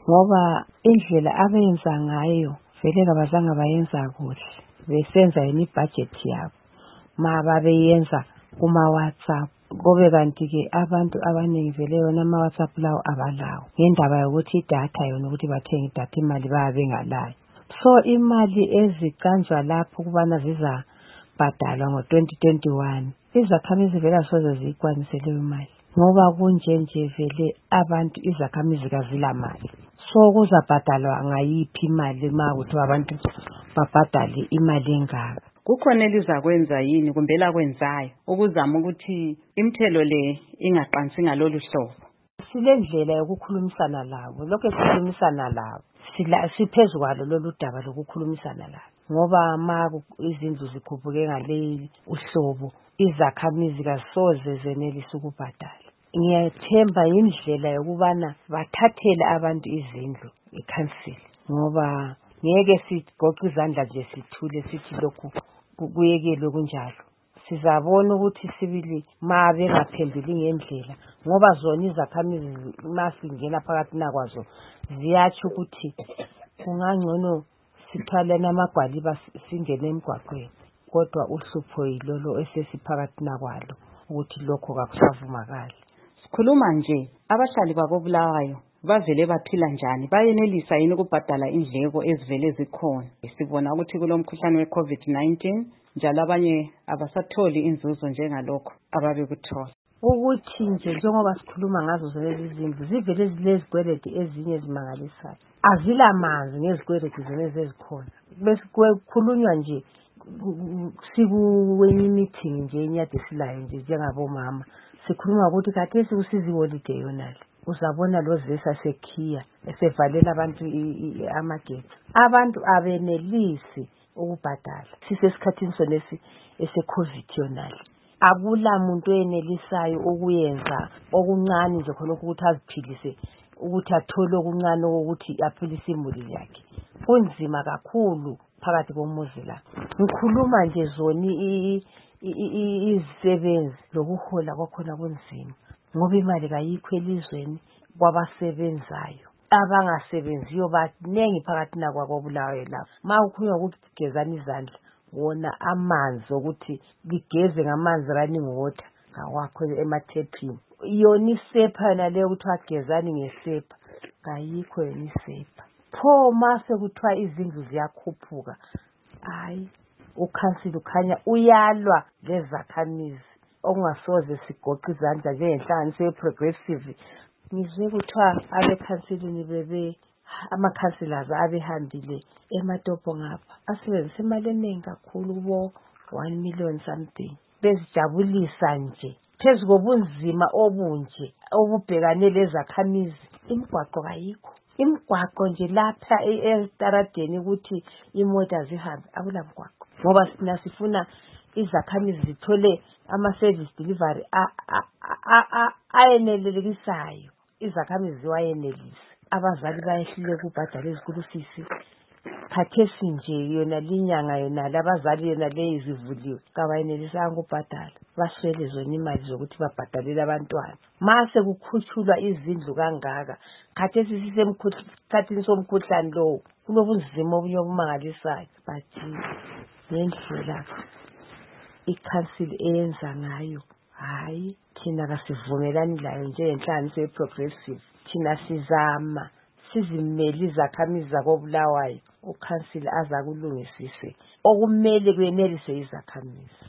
ngoba indlela abenza ngayo vele kabazange bayenza kuhle. Besenza yini ibudget yabo mababeyenza kuma-WhatsApp. Kobe kanti-ke abantu abaningi vele yona ama-WhatsApp lawo abalawo ngendaba yokuthi idatha yona ukuthi bathenge idatha imali bayabe bengalayo. So imali eziqanjwa lapho kubana zizabhadalwa ngo-2021 izakhamizi vele asoze ziyikwanise leyo mali ngoba kunje vele abantu izakhamizi kazilamali. So kuzabhadalwa ngayiphi imali uma kuthi abantu babhadale imali engaka? Kukhona elizakwenza yini kumbe lakwenzayo ukuzama ukuthi imithelo le ingaqansi ngalolu hlobo? Sile ndlela yokukhulumisana labo, lokho sikhulumisana labo. Siphezulu kwalo lolu daba lokukhulumisana labo. Ngoba ma izindlu zikhuphuke ngale uhlobo, izakhamizi kasoze zenelise ukubhadala. Ngiyathemba indlela yokubana bathathele abantu izindlu eCouncil ngoba ngeke sigoqe izandla nje sithule sithi lokhu kuyekelwe kunjalo. Sizabona ukuthi sibili ma bengaphenduli ngendlela ngoba zona izakhamizi masingena phakathi nakwazo ziyatsho ukuthi kungangcono sithwalena amagwaliba singene emgwaqweni, kodwa uhlupho yilolo esesiphakathi nakwalo ukuthi lokho kakusavumakali. Sikhuluma nje abahlali bakoBulawayo bavele baphila njani, bayenelisa yini ukubhadala indleko ezivele zikhona? Sibona ukuthi kulomkhuhlane we-COVID-19 njalo abanye abasatholi inzuzo njengalokho ababekuthola. Ukuthi nje njengoba sikhuluma ngazo lezi izindlu zivele zilezigweledi ezinye ezimangalisayo. Azila manzi ngezikweledi zona ezikhona. Bese kukhulunywa nje sikwenye meeting nje inyade silayo nje njengabomama. Sikhuluma ukuthi khathesi usizi holiday yonale. Uzabona lo zesa sekhiya esevalela abantu amagetsi. Abantu abenelisi ukubhadala. Sisesikhathini sonesi ese-COVID yonale. Akula muntu enelisayo ukuyenza okuncane nje khona ukuthi aziphilise, ukuthi athole okuncane ukuthi aphilise imuli yakhe. Kunzima kakhulu phakathi komuzi la. Ngikhuluma nje zoni izisebenzi lokuhola kwakhona kunzima ngoba imali kayikho elizweni kwabasebenzayo. Abangasebenziyo baningi phakathi nakwakoBulawayo lapho. Ma ukhulunywa ukuthi gezani izandla, wona amanzi ukuthi ligeze ngamanzi running water ngawakho emathephini. Yona isepha yona leyo kuthiwa gezani ngesepha kayikho yona isepha. Pho mase kuthiwa izindlu ziyakhuphuka, hayi uCouncil ukhanya uyalwa lezakhamizi okungasoze sigoqe izandla njengenhlanganiso ye-progressive. Ngizwe kuthiwa abeCouncilini bebe ama-councillors abehambile eMatopo ngapha asebenzise imali eningi kakhulu kubo 1 million something. Bezijabulisa nje phezu kobunzima obunje obubhekane lezakhamizi. Imigwaqo kayikho. Imigwaqo nje lapha estaradeni ukuthi imoto zihambe akula mgwaqo. Ngoba sina sifuna izakhamizi zithole ama-service delivery ayenelisayo. Izakhamizi ziwayenelisa. Abazali bayehluleka ukubhadala izikulu sisi. Khathesi nje yona linyanga yona labazali yona leyizivuliwe kabayenelisanga ukubhadala. Baswele zona imali zokuthi babhadalele abantwana. Mase kukhutshulwa izindlu kangaka. Khathesi sisemkhuhlaneni somkhuhlane lo kulobunzima obunye obumangalisayo. Bathi ngendlela iCouncil eyenza ngayo, hayi thina kasivumelani layo njengenhlanganiso ye-progressive. Thina sizama sizimele izakhamizi zakoBulawayo uCouncil aza kulungisise okumele kwenelise izakhamizi.